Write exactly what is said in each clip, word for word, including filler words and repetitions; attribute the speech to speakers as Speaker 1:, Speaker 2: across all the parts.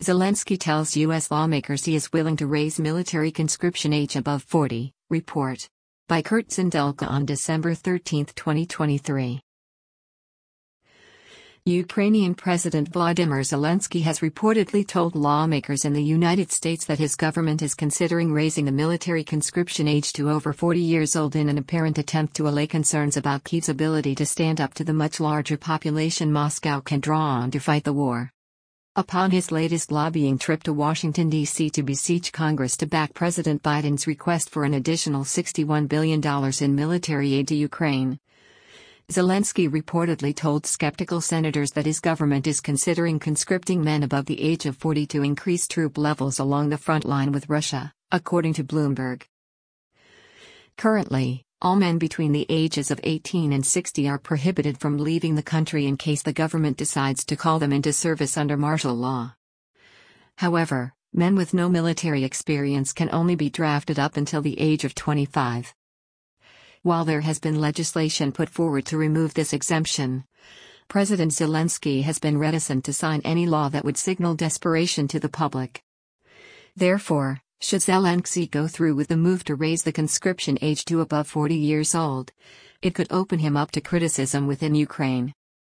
Speaker 1: Zelensky tells U S lawmakers he is willing to raise military conscription age above forty. Report by Kurt Sindelka on December thirteenth, twenty twenty-three. Ukrainian President Volodymyr Zelensky has reportedly told lawmakers in the United States that his government is considering raising the military conscription age to over forty years old in an apparent attempt to allay concerns about Kyiv's ability to stand up to the much larger population Moscow can draw on to fight the war. Upon his latest lobbying trip to Washington, D C to beseech Congress to back President Biden's request for an additional sixty-one billion dollars in military aid to Ukraine, Zelensky reportedly told skeptical senators that his government is considering conscripting men above the age of forty to increase troop levels along the front line with Russia, according to Bloomberg. Currently, all men between the ages of eighteen and sixty are prohibited from leaving the country in case the government decides to call them into service under martial law. However, men with no military experience can only be drafted up until the age of twenty-five. While there has been legislation put forward to remove this exemption, President Zelensky has been reticent to sign any law that would signal desperation to the public. Therefore, should Zelensky go through with the move to raise the conscription age to above forty years old, it could open him up to criticism within Ukraine.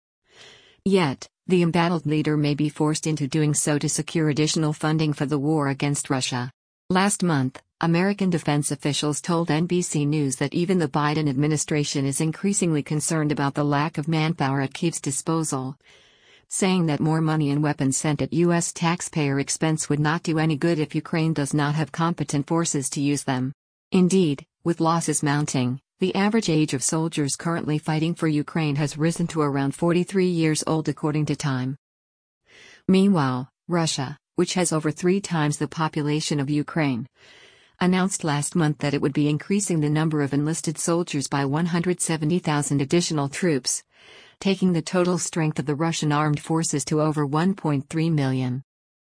Speaker 1: Yet, the embattled leader may be forced into doing so to secure additional funding for the war against Russia. Last month, American defense officials told N B C News that even the Biden administration is increasingly concerned about the lack of manpower at Kyiv's disposal, saying that more money and weapons sent at U S taxpayer expense would not do any good if Ukraine does not have competent forces to use them. Indeed, with losses mounting, the average age of soldiers currently fighting for Ukraine has risen to around forty-three years old according to Time. Meanwhile, Russia, which has over three times the population of Ukraine, announced last month that it would be increasing the number of enlisted soldiers by one hundred seventy thousand additional troops, taking the total strength of the Russian armed forces to over one point three million.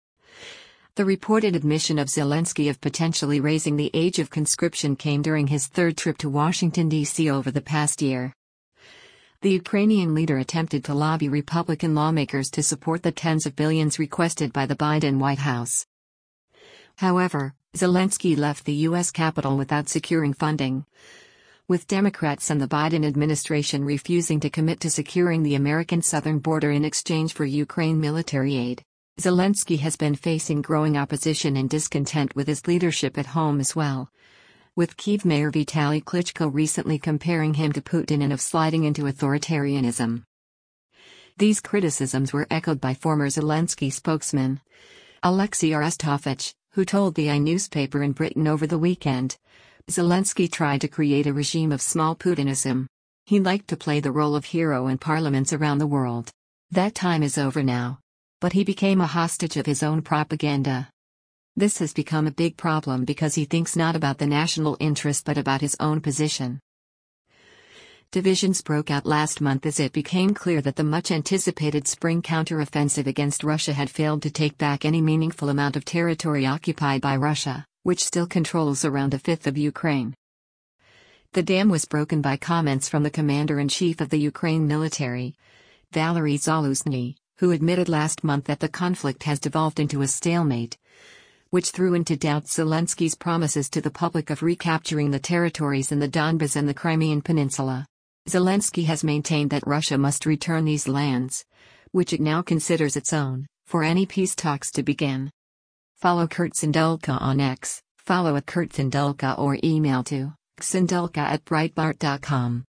Speaker 1: The reported admission of Zelensky of potentially raising the age of conscription came during his third trip to Washington, D C over the past year. The Ukrainian leader attempted to lobby Republican lawmakers to support the tens of billions requested by the Biden White House. However, Zelensky left the U S Capitol without securing funding, with Democrats and the Biden administration refusing to commit to securing the American southern border in exchange for Ukraine military aid. Zelensky has been facing growing opposition and discontent with his leadership at home as well, with Kyiv Mayor Vitaly Klitschko recently comparing him to Putin and of sliding into authoritarianism. These criticisms were echoed by former Zelensky spokesman Alexei Arestovich, who told the I newspaper in Britain over the weekend, Zelensky tried to create a regime of small Putinism. He liked to play the role of hero in parliaments around the world. That time is over now. But he became a hostage of his own propaganda. This has become a big problem because he thinks not about the national interest but about his own position. Divisions broke out last month as it became clear that the much-anticipated spring counteroffensive against Russia had failed to take back any meaningful amount of territory occupied by Russia, which still controls around a fifth of Ukraine. The dam was broken by comments from the commander-in-chief of the Ukraine military, Valery Zaluzhny, who admitted last month that the conflict has devolved into a stalemate, which threw into doubt Zelensky's promises to the public of recapturing the territories in the Donbas and the Crimean Peninsula. Zelensky has maintained that Russia must return these lands, which it now considers its own, for any peace talks to begin. Follow Kurt Sindelka on X, follow at Kurt Sindelka or email to sindelka at breitbart dot com.